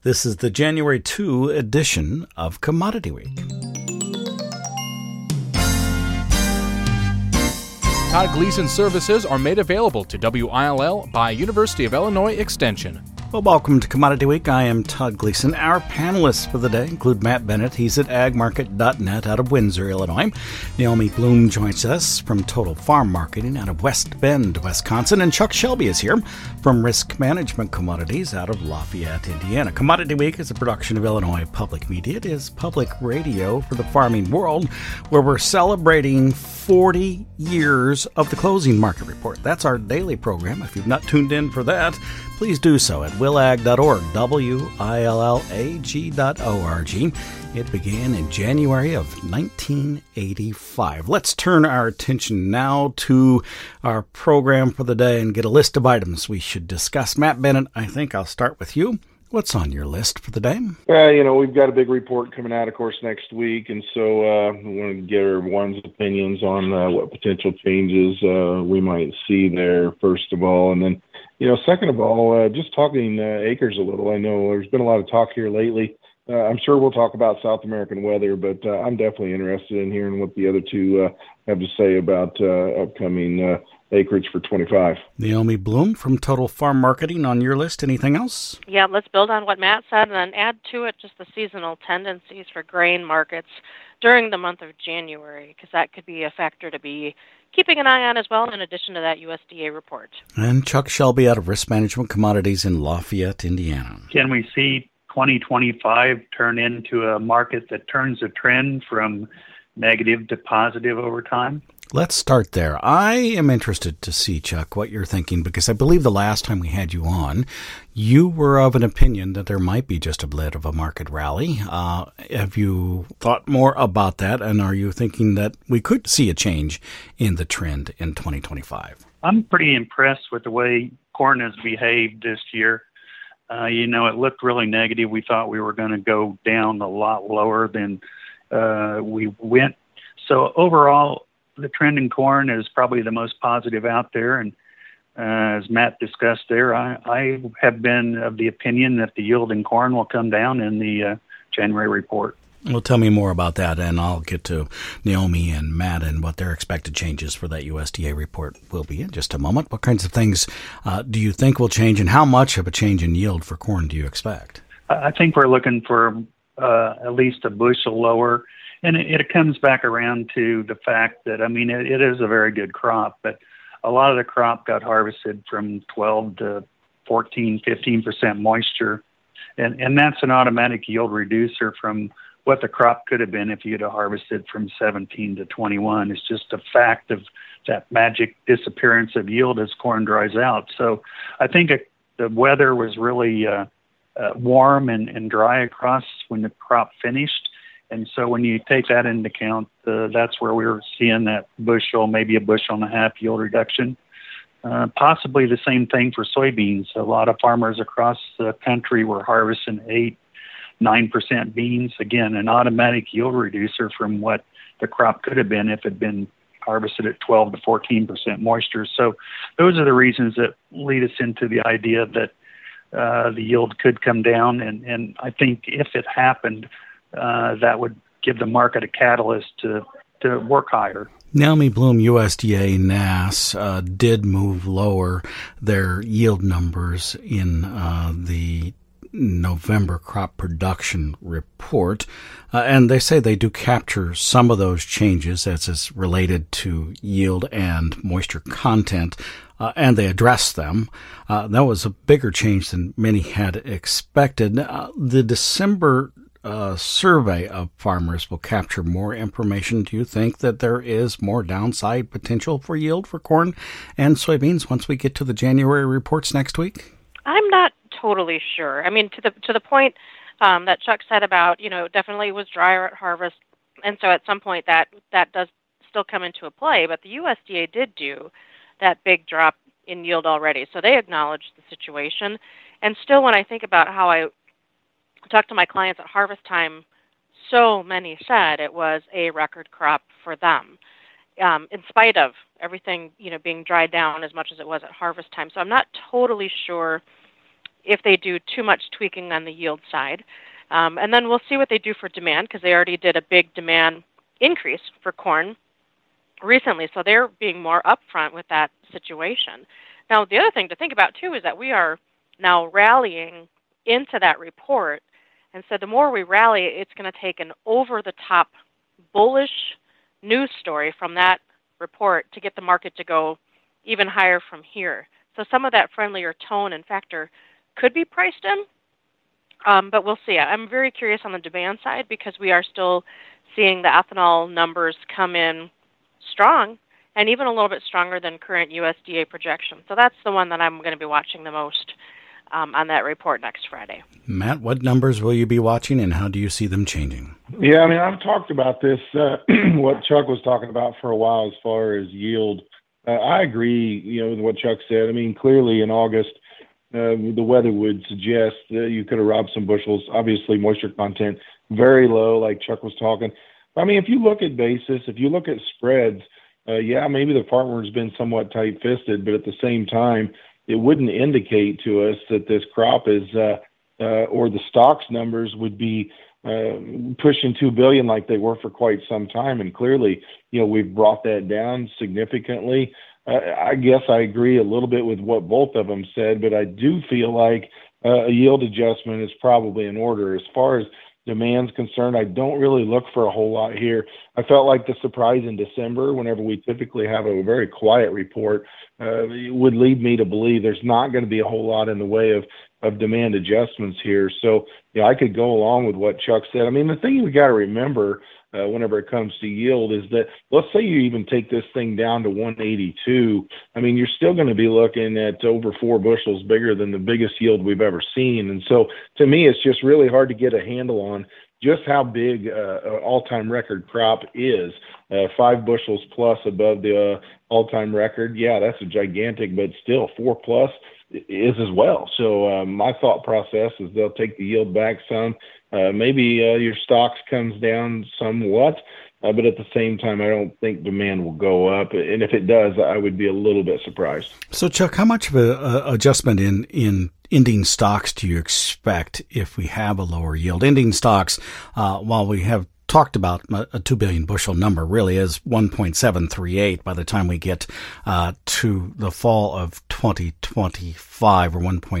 This is the January 2 edition of Commodity Week. Todd Gleason services are made available to WILL by University of Illinois Extension. Well, welcome to Commodity Week. I am Todd Gleason. Our panelists for the day include Matt Bennett. He's at agmarket.net out of Windsor, Illinois. Naomi Bloom joins us from Total Farm Marketing out of West Bend, Wisconsin. And Chuck Shelby is here from Risk Management Commodities out of Lafayette, Indiana. Commodity Week is a production of Illinois Public Media. It is public radio for the farming world, where we're celebrating 40 years of the Closing Market Report. That's our daily program. If you've not tuned in for that, please do so at willag.org, willag.org. It began in January of 1985. Let's turn our attention now to our program for the day and get a list of items we should discuss. Matt Bennett, I think I'll start with you. What's on your list for the day? We've got a big report coming out, of course, next week, and so we want to get everyone's opinions on what potential changes we might see there, first of all. And then, second of all, just talking acres a little. I know there's been a lot of talk here lately. I'm sure we'll talk about South American weather, but I'm definitely interested in hearing what the other two have to say about upcoming acreage for 25. Naomi Bloom from Total Farm Marketing on your list. Anything else? Yeah, let's build on what Matt said and then add to it just the seasonal tendencies for grain markets during the month of January, because that could be a factor to be keeping an eye on as well, in addition to that USDA report. And Chuck Shelby out of Risk Management Commodities in Lafayette, Indiana. Can we see 2025 turn into a market that turns a trend from negative to positive over time? Let's start there. I am interested to see, Chuck, what you're thinking, because I believe the last time we had you on, you were of an opinion that there might be just a bit of a market rally. Have you thought more about that, and are you thinking that we could see a change in the trend in 2025? I'm pretty impressed with the way corn has behaved this year. It looked really negative. We thought we were going to go down a lot lower than we went. So overall, the trend in corn is probably the most positive out there. And as Matt discussed there, I have been of the opinion that the yield in corn will come down in the January report. Well, tell me more about that, and I'll get to Naomi and Matt and what their expected changes for that USDA report will be in just a moment. What kinds of things do you think will change, and how much of a change in yield for corn do you expect? I think we're looking for at least a bushel lower. And it comes back around to the fact that, it is a very good crop, but a lot of the crop got harvested from 12 to 14, 15% moisture. And that's an automatic yield reducer from what the crop could have been if you'd have harvested from 17 to 21. It's just a fact of that magic disappearance of yield as corn dries out. So I think the weather was really warm and dry across when the crop finished. And so when you take that into account, that's where we were seeing that bushel, maybe a bushel and a half yield reduction. Possibly the same thing for soybeans. A lot of farmers across the country were harvesting 8-9% beans. Again, an automatic yield reducer from what the crop could have been if it had been harvested at 12 to 14% moisture. So those are the reasons that lead us into the idea that the yield could come down. And I think if it happened, that would give the market a catalyst to work higher. Naomi Bloom, USDA NASS did move lower their yield numbers in the November crop production report. And they say they do capture some of those changes as is related to yield and moisture content, and they address them. That was a bigger change than many had expected. The December survey of farmers will capture more information. Do you think that there is more downside potential for yield for corn and soybeans once we get to the January reports next week? I'm not totally sure. To the point that Chuck said about, definitely was drier at harvest, and so at some point that does still come into a play. But the USDA did do that big drop in yield already, so they acknowledged the situation. And still, when I think about how I talked to my clients at harvest time, so many said it was a record crop for them, in spite of everything being dried down as much as it was at harvest time. So I'm not totally sure if they do too much tweaking on the yield side. And then we'll see what they do for demand, because they already did a big demand increase for corn recently, so they're being more upfront with that situation. Now, the other thing to think about, too, is that we are now rallying into that report, and so the more we rally, it's going to take an over-the-top bullish news story from that report to get the market to go even higher from here. So some of that friendlier tone and factor could be priced in, but we'll see. I'm very curious on the demand side, because we are still seeing the ethanol numbers come in strong, and even a little bit stronger than current USDA projections. So that's the one that I'm going to be watching the most on that report next Friday. Matt, what numbers will you be watching, and how do you see them changing? Yeah, I mean, I've talked about this, what Chuck was talking about for a while as far as yield. I agree, with what Chuck said. I mean, clearly in August, the weather would suggest that you could have robbed some bushels. Obviously, moisture content very low, like Chuck was talking. I mean, if you look at basis, if you look at spreads, maybe the farmer's been somewhat tight-fisted, but at the same time, it wouldn't indicate to us that this crop is, or the stocks numbers would be pushing 2 billion like they were for quite some time. And clearly, we've brought that down significantly. I guess I agree a little bit with what both of them said, but I do feel like a yield adjustment is probably in order. As far as demand's concerned, I don't really look for a whole lot here. I felt like the surprise in December, whenever we typically have a very quiet report, would lead me to believe there's not going to be a whole lot in the way of demand adjustments here. So, I could go along with what Chuck said. I mean, the thing we got to remember whenever it comes to yield is that, let's say you even take this thing down to 182. I mean, you're still going to be looking at over 4 bushels bigger than the biggest yield we've ever seen. And so to me, it's just really hard to get a handle on just how big an all-time record crop is. 5 bushels plus above the all-time record. Yeah, that's a gigantic, but still 4 plus is as well. So my thought process is they'll take the yield back some. Maybe your stocks comes down somewhat, but at the same time, I don't think demand will go up. And if it does, I would be a little bit surprised. So, Chuck, how much of an adjustment in ending stocks do you expect if we have a lower yield? Ending stocks, while we have talked about a 2 billion bushel number, really is 1.738 by the time we get to the fall of 2025, or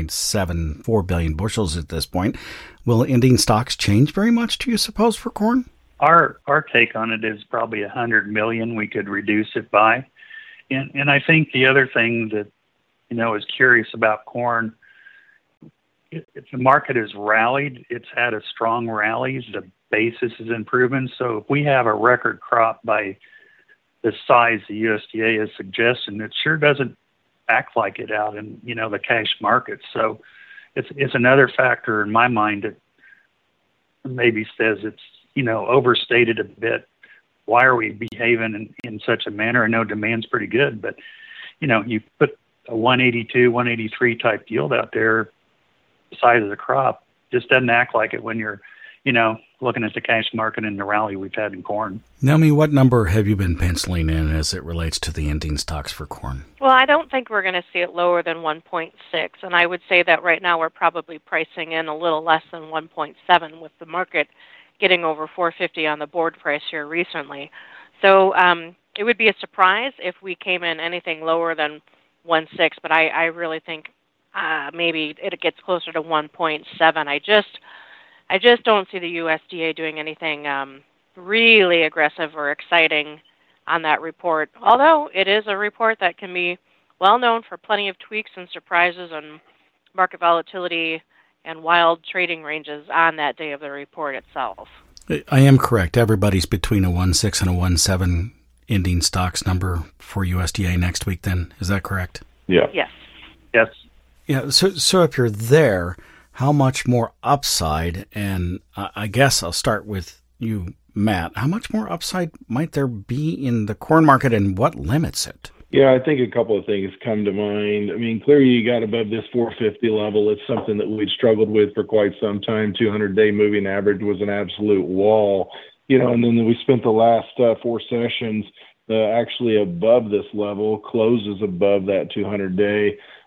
1.74 billion bushels at this point. Will ending stocks change very much, do you suppose, for corn? Our take on it is probably 100 million we could reduce it by. And I think the other thing that, is curious about corn, if the market has rallied, it's had a strong rally, the basis is improving. So if we have a record crop by the size the USDA is suggesting, it sure doesn't act like it out in, the cash market. So it's another factor in my mind that maybe says it's, overstated a bit. Why are we behaving in such a manner? I know demand's pretty good, but, you put a 182, 183 type yield out there, the size of the crop, just doesn't act like it when you're, looking at the cash market and the rally we've had in corn. Naomi, what number have you been penciling in as it relates to the ending stocks for corn? Well, I don't think we're going to see it lower than 1.6, and I would say that right now we're probably pricing in a little less than 1.7 with the market getting over 450 on the board price here recently. So it would be a surprise if we came in anything lower than 1.6, but I really think maybe it gets closer to 1.7. I just don't see the USDA doing anything really aggressive or exciting on that report, although it is a report that can be well known for plenty of tweaks and surprises and market volatility and wild trading ranges on that day of the report itself. I am correct. Everybody's between a 1.6 and a 1.7 ending stocks number for USDA next week then. Is that correct? Yeah. Yes. Yes. Yeah. So if you're there, how much more upside, and I guess I'll start with you, Matt, how much more upside might there be in the corn market, and what limits it? Yeah, I think a couple of things come to mind. I mean, clearly you got above this 450 level. It's something that we'd struggled with for quite some time. 200-day moving average was an absolute wall, and then we spent the last 4 sessions actually above this level, closes above that 200-day.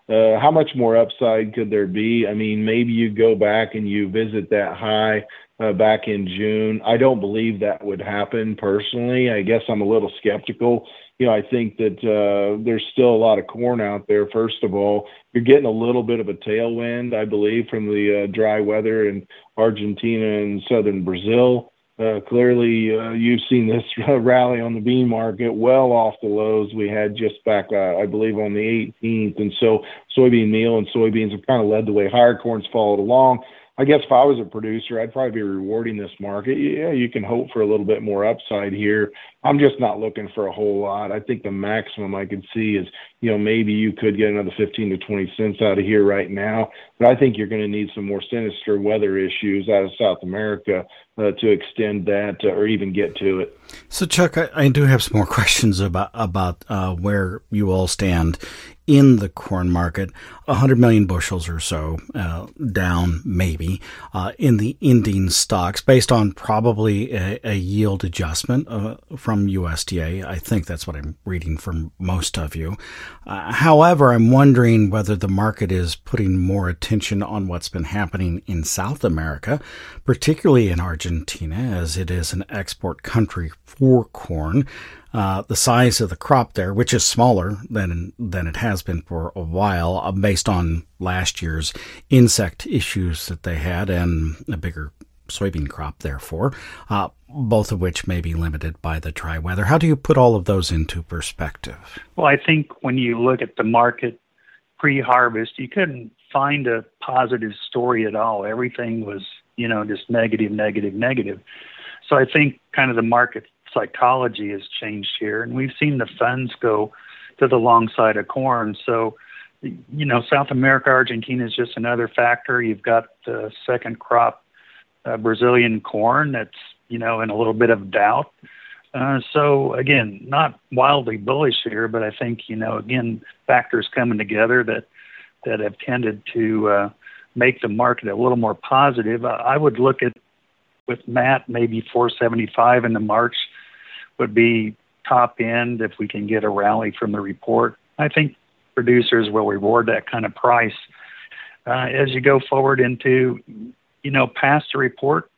how much more upside could there be? I mean, maybe you go back and you visit that high back in June. I don't believe that would happen personally. I guess I'm a little skeptical. I think that there's still a lot of corn out there. First of all, you're getting a little bit of a tailwind, I believe, from the dry weather in Argentina and southern Brazil. Clearly, you've seen this rally on the bean market well off the lows we had just back, I believe, on the 18th. And so soybean meal and soybeans have kind of led the way. Higher corn's followed along. I guess if I was a producer, I'd probably be rewarding this market. Yeah, you can hope for a little bit more upside here. I'm just not looking for a whole lot. I think the maximum I could see is, maybe you could get another 15 to 20 cents out of here right now. But I think you're going to need some more sinister weather issues out of South America to extend that or even get to it. So, Chuck, I do have some more questions about where you all stand in the corn market. 100 million bushels or so down, maybe, in the ending stocks, based on probably a yield adjustment from USDA. I think that's what I'm reading from most of you. However, I'm wondering whether the market is putting more attention on what's been happening in South America, particularly in Argentina, as it is an export country for corn. The size of the crop there, which is smaller than it has been for a while, based on last year's insect issues that they had, and a bigger soybean crop, therefore, both of which may be limited by the dry weather. How do you put all of those into perspective? Well, I think when you look at the market pre-harvest, you couldn't find a positive story at all. Everything was, just negative, negative, negative. So I think kind of the market psychology has changed here, and we've seen the funds go to the long side of corn. So, South America, Argentina is just another factor. You've got the second crop Brazilian corn that's, in a little bit of doubt. So again, not wildly bullish here, but I think, again, factors coming together that have tended to make the market a little more positive. I would look at, with Matt, maybe 475 in the March would be top end if we can get a rally from the report. I think producers will reward that kind of price. As you go forward into, past the report,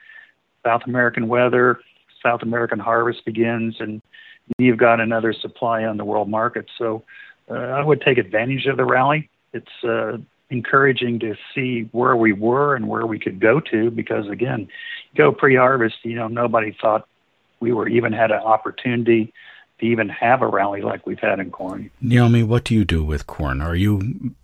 South American weather, South American harvest begins, and you've got another supply on the world market. So I would take advantage of the rally. It's encouraging to see where we were and where we could go to, because again, go pre-harvest, nobody thought we were even had an opportunity to even have a rally like we've had in corn. Naomi, what do you do with corn? Are you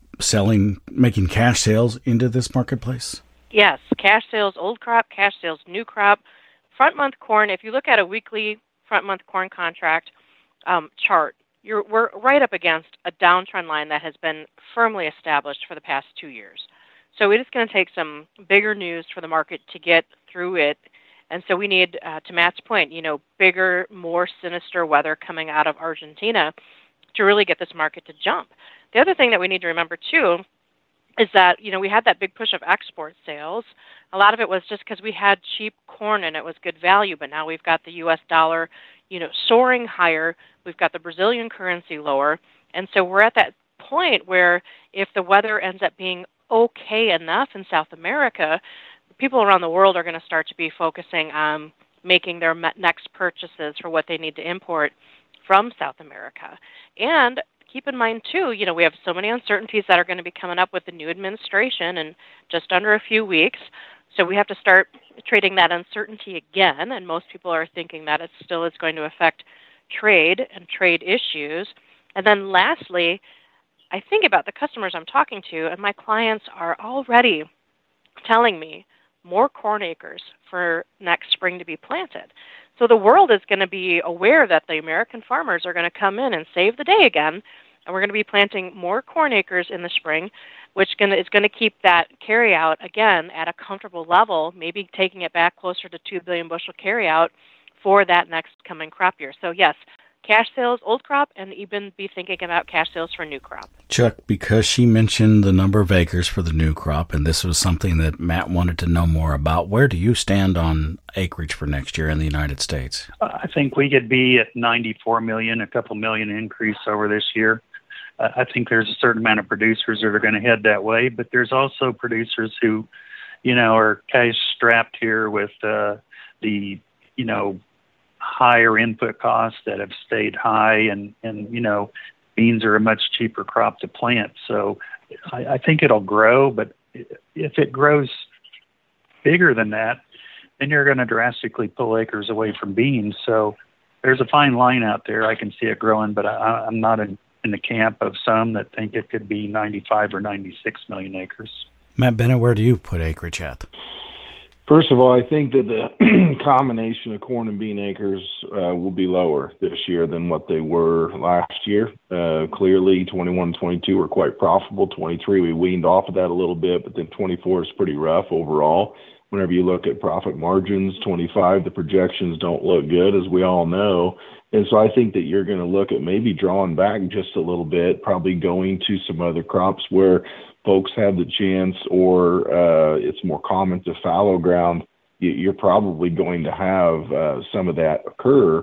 making cash sales into this marketplace? Yes, cash sales, old crop, cash sales, new crop. Front month corn, if you look at a weekly front month corn contract chart, we're right up against a downtrend line that has been firmly established for the past 2 years. So it is going to take some bigger news for the market to get through it. And so we need, to Matt's point, bigger, more sinister weather coming out of Argentina to really get this market to jump. The other thing that we need to remember, too, is that, we had that big push of export sales. A lot of it was just because we had cheap corn and it was good value, but now we've got the U.S. dollar, soaring higher. We've got the Brazilian currency lower. And so we're at that point where if the weather ends up being okay enough in South America, people around the world are going to start to be focusing on making their next purchases for what they need to import from South America. And keep in mind, too, we have so many uncertainties that are going to be coming up with the new administration in just under a few weeks. So we have to start trading that uncertainty again. And most people are thinking that it still is going to affect trade and trade issues. And then lastly, I think about the customers I'm talking to, and my clients are already telling me more corn acres for next spring to be planted. So the world is going to be aware that the American farmers are going to come in and save the day again, and we're going to be planting more corn acres in the spring, which is going to keep that carryout, again, at a comfortable level, maybe taking it back closer to 2 billion bushel carryout for that next coming crop year. So yes, cash sales, old crop, and even be thinking about cash sales for new crop. Chuck, because she mentioned the number of acres for the new crop, and this was something that Matt wanted to know more about, where do you stand on acreage for next year in the United States? I think we could be at 94 million, a couple million increase over this year. I think there's a certain amount of producers that are going to head that way, but there's also producers who, are cash strapped here with the, higher input costs that have stayed high, and beans are a much cheaper crop to plant. So I think it'll grow, but if it grows bigger than that, then you're going to drastically pull acres away from beans. So there's a fine line out there. I can see it growing, but I'm not in the camp of some that think it could be 95 or 96 million acres. Matt Bennett, where do you put acreage at? First of all, I think that the combination of corn and bean acres will be lower this year than what they were last year. Clearly, 21 22 were quite profitable. 23, we weaned off of that a little bit, but then 24 is pretty rough overall. Whenever you look at profit margins, 25, the projections don't look good, as we all know. And so I think that you're going to look at maybe drawing back just a little bit, probably going to some other crops where folks have the chance, or it's more common to fallow ground. You're probably going to have some of that occur.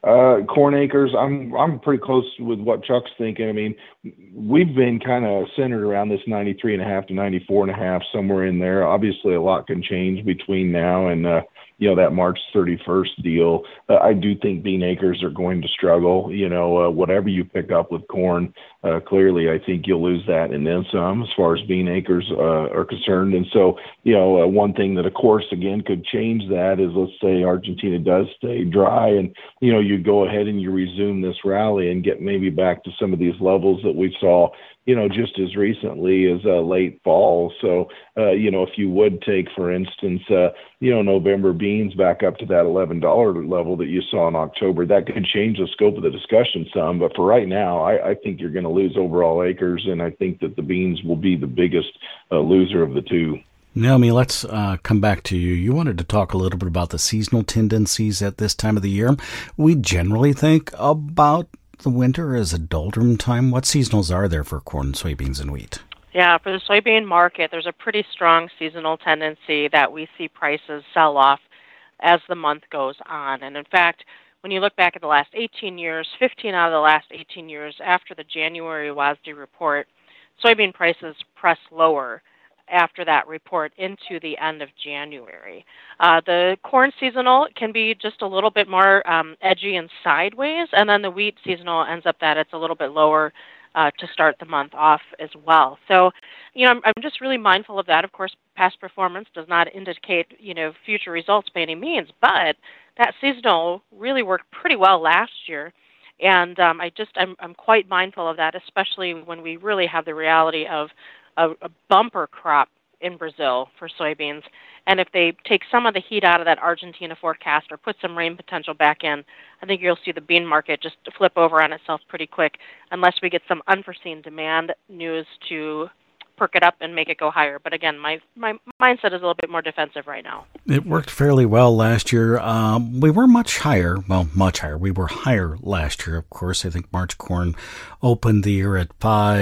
Corn acres, I'm pretty close with what Chuck's thinking. I mean, we've been kind of centered around this 93.5 to 94.5, somewhere in there. Obviously, a lot can change between now and that March 31st deal. I do think bean acres are going to struggle. Whatever you pick up with corn, clearly I think you'll lose that and then some as far as bean acres are concerned. And so, one thing that, of course, again, could change that is, let's say Argentina does stay dry and, you go ahead and you resume this rally and get maybe back to some of these levels that we saw, just as recently as late fall. So, if you would take, for instance, November beans back up to that $11 level that you saw in October, that could change the scope of the discussion some. But for right now, I think you're going to lose overall acres, and I think that the beans will be the biggest loser of the two. Naomi, let's come back to you. You wanted to talk a little bit about the seasonal tendencies at this time of the year. We generally think about the winter as a doldrum time. What seasonals are there for corn, soybeans, and wheat? Yeah, for the soybean market, there's a pretty strong seasonal tendency that we see prices sell off as the month goes on. And in fact, when you look back at the last 18 years, 15 out of the last 18 years after the January WASDE report, soybean prices press lower after that report into the end of January. The corn seasonal can be just a little bit more edgy and sideways, and then the wheat seasonal ends up that it's a little bit lower to start the month off as well. So, I'm just really mindful of that. Of course, past performance does not indicate, future results by any means, but that seasonal really worked pretty well last year. And I'm quite mindful of that, especially when we really have the reality of a bumper crop in Brazil for soybeans. And if they take some of the heat out of that Argentina forecast or put some rain potential back in, I think you'll see the bean market just flip over on itself pretty quick, unless we get some unforeseen demand news to perk it up and make it go higher. But again, my mindset is a little bit more defensive right now. It worked fairly well last year. We were much higher. We were higher last year, of course. I think March corn opened the year at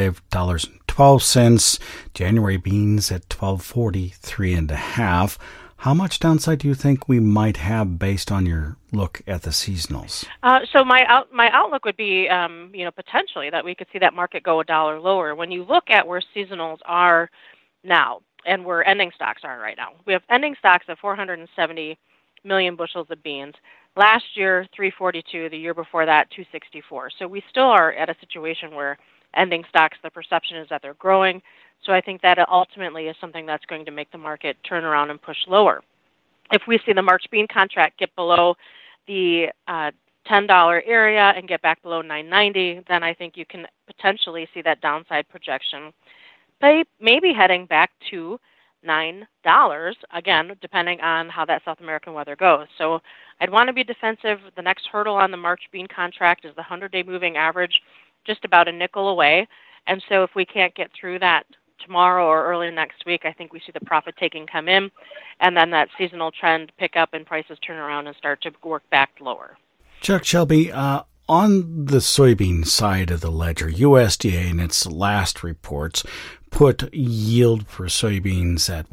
$5.12. January beans at $12.43.5. How much downside do you think we might have based on your look at the seasonals? So my outlook would be, potentially that we could see that market go $1 lower. When you look at where seasonals are now and where ending stocks are right now, we have ending stocks of 470 million bushels of beans. Last year, 342. The year before that, 264. So we still are at a situation where ending stocks, the perception is that they're growing. So I think that ultimately is something that's going to make the market turn around and push lower. If we see the March bean contract get below the $10 area and get back below $9.90, then I think you can potentially see that downside projection maybe heading back to $9, again, depending on how that South American weather goes. So I'd want to be defensive. The next hurdle on the March bean contract is the 100-day moving average, just about a nickel away. And so if we can't get through that tomorrow or early next week, I think we see the profit taking come in, and then that seasonal trend pick up and prices turn around and start to work back lower. Chuck Shelby, on the soybean side of the ledger, USDA in its last reports put yield for soybeans at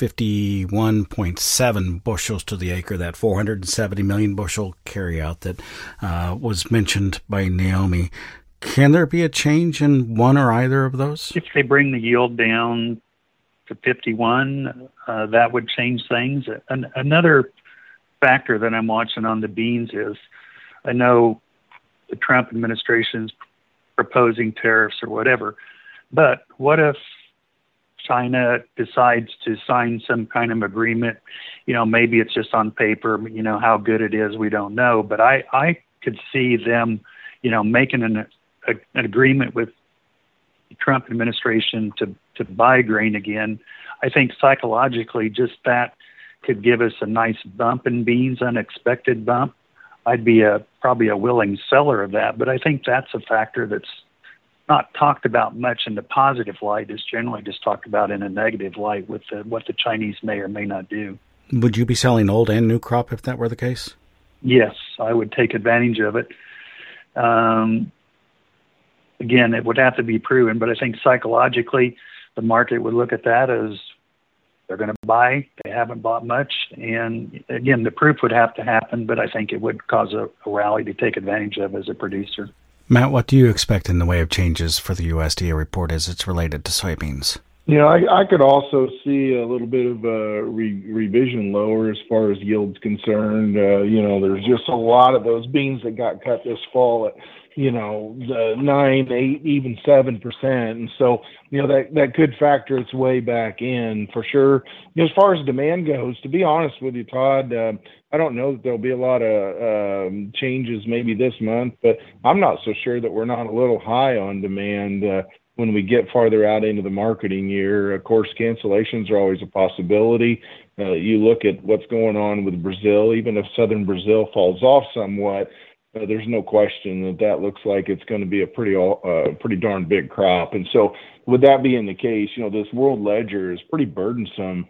51.7 bushels to the acre, that 470 million bushel carryout that was mentioned by Naomi. Can there be a change in one or either of those? If they bring the yield down to 51, that would change things. Another factor that I'm watching on the beans is, I know the Trump administration's proposing tariffs or whatever, but what if China decides to sign some kind of agreement? Maybe it's just on paper, how good it is, we don't know, but I could see them, making an agreement with the Trump administration to buy grain again. I think psychologically just that could give us a nice bump in beans, unexpected bump. I'd be probably a willing seller of that, but I think that's a factor that's not talked about much in the positive light. It's generally just talked about in a negative light with what the Chinese may or may not do. Would you be selling old and new crop if that were the case? Yes, I would take advantage of it. Again, it would have to be proven, but I think psychologically the market would look at that as they're going to buy. They haven't bought much. And again, the proof would have to happen, but I think it would cause a rally to take advantage of as a producer. Matt, what do you expect in the way of changes for the USDA report as it's related to soybeans? I could also see a little bit of a revision lower as far as yield's concerned. There's just a lot of those beans that got cut this fall at, the 9, 8, even 7%. And so, that could factor its way back in for sure. As far as demand goes, to be honest with you, Todd, I don't know that there'll be a lot of changes maybe this month, but I'm not so sure that we're not a little high on demand when we get farther out into the marketing year. Of course, cancellations are always a possibility. You look at what's going on with Brazil, even if southern Brazil falls off somewhat, there's no question that looks like it's going to be a pretty darn big crop. And so with that being the case, this world ledger is pretty burdensome.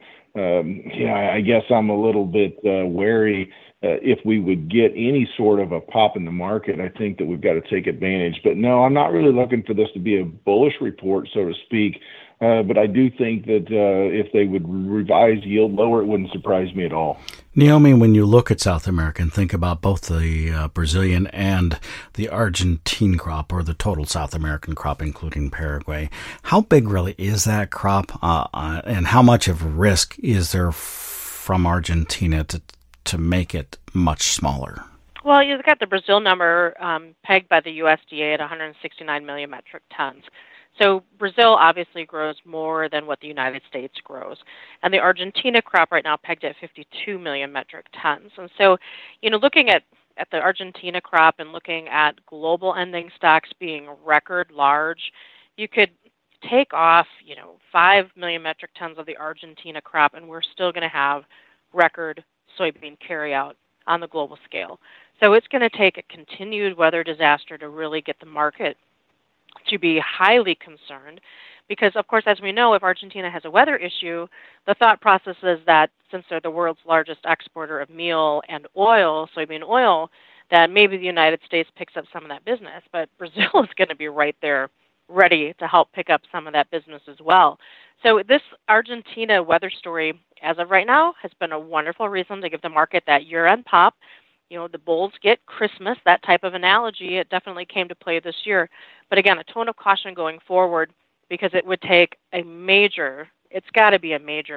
I guess I'm a little bit wary if we would get any sort of a pop in the market. I think that we've got to take advantage. But no, I'm not really looking for this to be a bullish report, so to speak. But I do think that if they would revise yield lower, it wouldn't surprise me at all. Naomi, when you look at South America and think about both the Brazilian and the Argentine crop, or the total South American crop, including Paraguay, how big really is that crop, and how much of risk is there from Argentina to make it much smaller? Well, you've got the Brazil number pegged by the USDA at 169 million metric tons. So Brazil obviously grows more than what the United States grows. And the Argentina crop right now pegged at 52 million metric tons. And so, looking at the Argentina crop and looking at global ending stocks being record large, you could take off, 5 million metric tons of the Argentina crop, and we're still going to have record soybean carryout on the global scale. So it's going to take a continued weather disaster to really get the market to be highly concerned, because, of course, as we know, if Argentina has a weather issue, the thought process is that since they're the world's largest exporter of meal and oil, soybean oil, that maybe the United States picks up some of that business. But Brazil is going to be right there ready to help pick up some of that business as well. So this Argentina weather story, as of right now, has been a wonderful reason to give the market that year-end pop. The bulls get Christmas, that type of analogy. It definitely came to play this year. But again, a tone of caution going forward, because it would take it's got to be a major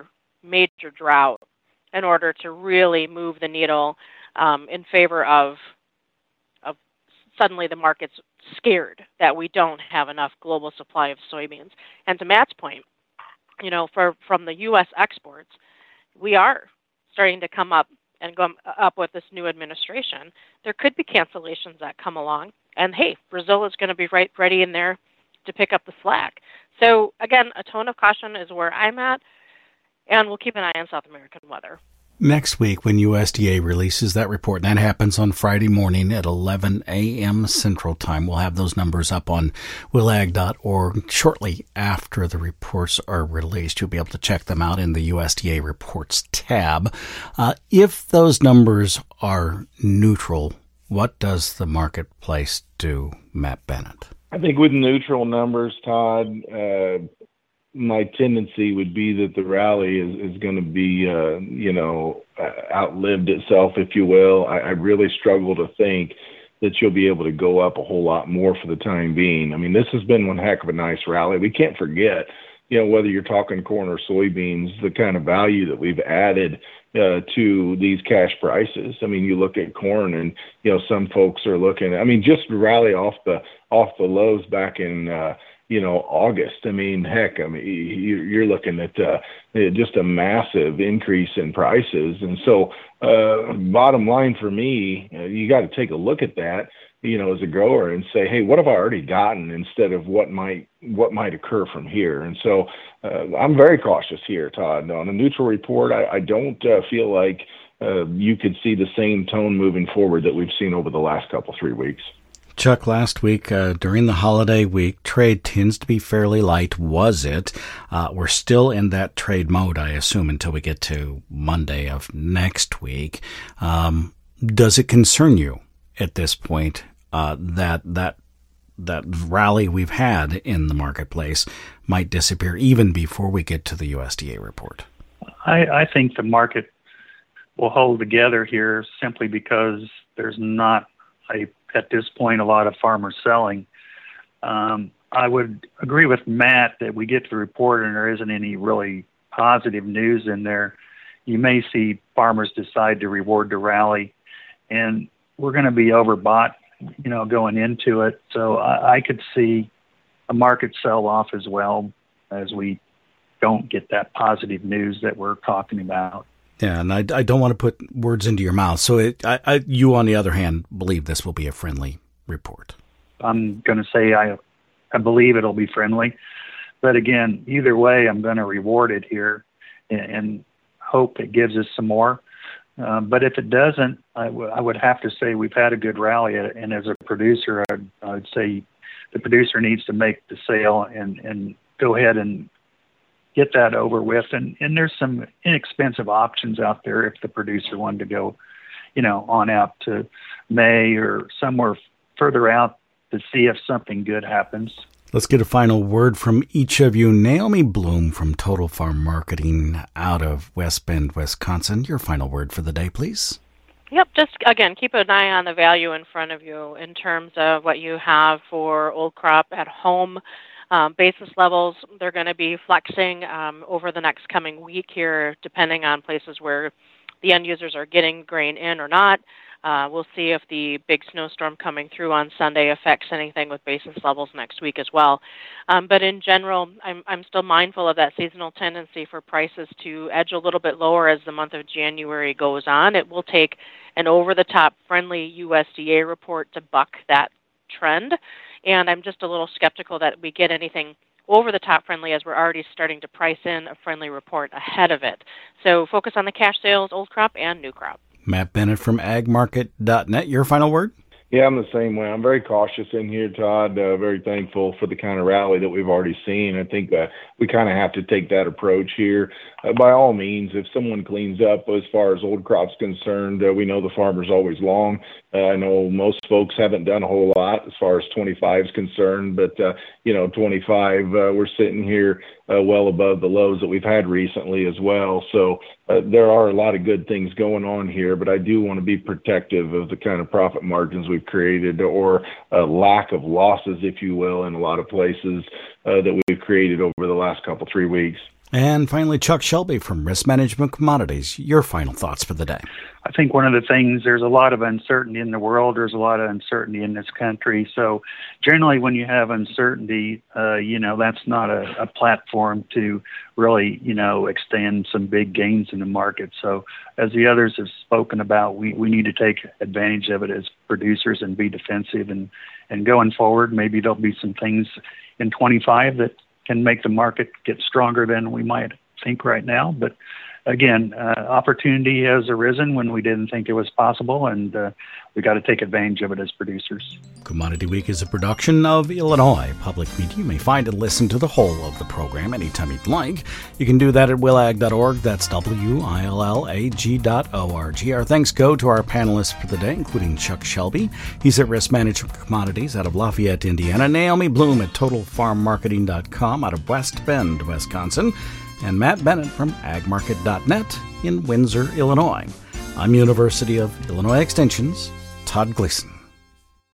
drought in order to really move the needle in favor of suddenly the market's scared that we don't have enough global supply of soybeans. And to Matt's point, from the U.S. exports, we are starting to come up with this new administration. There could be cancellations that come along. And hey, Brazil is going to be right ready in there to pick up the slack. So again, a tone of caution is where I'm at, and we'll keep an eye on South American weather. Next week, when USDA releases that report, and that happens on Friday morning at 11 a.m. Central Time, we'll have those numbers up on willag.org shortly after the reports are released. You'll be able to check them out in the USDA Reports tab. If those numbers are neutral, what does the marketplace do, Matt Bennett? I think with neutral numbers, Todd, my tendency would be that the rally is going to be, outlived itself, if you will. I really struggle to think that you'll be able to go up a whole lot more for the time being. I mean, this has been one heck of a nice rally. We can't forget, whether you're talking corn or soybeans, the kind of value that we've added to these cash prices. I mean, you look at corn and, some folks are looking, just rally off the lows back in, August. You're looking at just a massive increase in prices. And so bottom line for me, you got to take a look at that, as a grower and say, hey, what have I already gotten instead of what might occur from here? And so I'm very cautious here, Todd. On a neutral report, I don't feel like you could see the same tone moving forward that we've seen over the last 3 weeks. Chuck, last week during the holiday week, trade tends to be fairly light. Was it? We're still in that trade mode, I assume, until we get to Monday of next week. Does it concern you at this point that rally we've had in the marketplace might disappear even before we get to the USDA report? I think the market will hold together here simply because there's not at this point a lot of farmers selling. I would agree with Matt that we get to the report and there isn't any really positive news in there. You may see farmers decide to reward the rally, and we're going to be overbought, going into it. So I could see a market sell-off as well as we don't get that positive news that we're talking about. Yeah, and I don't want to put words into your mouth. So you, on the other hand, believe this will be a friendly report. I'm going to say I believe it'll be friendly. But again, either way, I'm going to reward it here and hope it gives us some more. But if it doesn't, I would have to say we've had a good rally. And as a producer, I'd say the producer needs to make the sale and go ahead and get that over with. And there's some inexpensive options out there if the producer wanted to go, on out to May or somewhere further out to see if something good happens. Let's get a final word from each of you. Naomi Bloom from Total Farm Marketing out of West Bend, Wisconsin. Your final word for the day, please. Yep, just, again, keep an eye on the value in front of you in terms of what you have for old crop at home. Basis levels, they're going to be flexing over the next coming week here, depending on places where the end users are getting grain in or not. We'll see if the big snowstorm coming through on Sunday affects anything with basis levels next week as well. But in general, I'm still mindful of that seasonal tendency for prices to edge a little bit lower as the month of January goes on. It will take an over-the-top friendly USDA report to buck that trend. And I'm just a little skeptical that we get anything over-the-top friendly as we're already starting to price in a friendly report ahead of it. So focus on the cash sales, old crop, and new crop. Matt Bennett from agmarket.net, your final word? Yeah, I'm the same way. I'm very cautious in here, Todd. Very thankful for the kind of rally that we've already seen. I think we kind of have to take that approach here. By all means, if someone cleans up as far as old crop's concerned, we know the farmer's always long. I know most folks haven't done a whole lot as far as 25 is concerned, but 25, we're sitting here well above the lows that we've had recently as well. So there are a lot of good things going on here, but I do want to be protective of the kind of profit margins we've created, or lack of losses, if you will, in a lot of places that we've created over the last 3 weeks. And finally, Chuck Shelby from Risk Management Commodities, your final thoughts for the day. I think one of the things, there's a lot of uncertainty in the world. There's a lot of uncertainty in this country. So generally when you have uncertainty, that's not a platform to really, extend some big gains in the market. So as the others have spoken about, we need to take advantage of it as producers and be defensive. And going forward, maybe there'll be some things in 25 that can make the market get stronger than we might think right now. But again, opportunity has arisen when we didn't think it was possible, and we got to take advantage of it as producers. Commodity Week is a production of Illinois Public Media. You may find and listen to the whole of the program anytime you'd like. You can do that at willag.org. That's WILLAG.org. Our thanks go to our panelists for the day, including Chuck Shelby. He's at Risk Management Commodities out of Lafayette, Indiana. Naomi Bloom at TotalFarmMarketing.com out of West Bend, Wisconsin. And Matt Bennett from agmarket.net in Windsor, Illinois. I'm University of Illinois Extension's Todd Gleason.